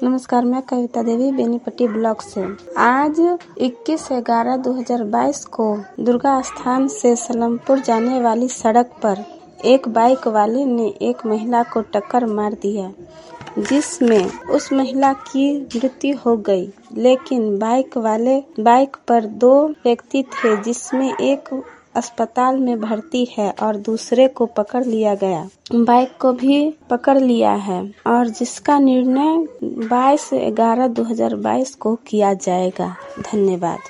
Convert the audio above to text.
नमस्कार, मैं कविता देवी बेनीपट्टी ब्लॉक से। आज 21/11/2022 को दुर्गा स्थान से सलमपुर जाने वाली सड़क पर एक बाइक वाले ने एक महिला को टक्कर मार दिया, जिसमें उस महिला की मृत्यु हो गई। लेकिन बाइक पर 2 व्यक्ति थे, जिसमें एक अस्पताल में भर्ती है और दूसरे को पकड़ लिया गया। बाइक को भी पकड़ लिया है और जिसका निर्णय 22/11/2022 को किया जाएगा। धन्यवाद।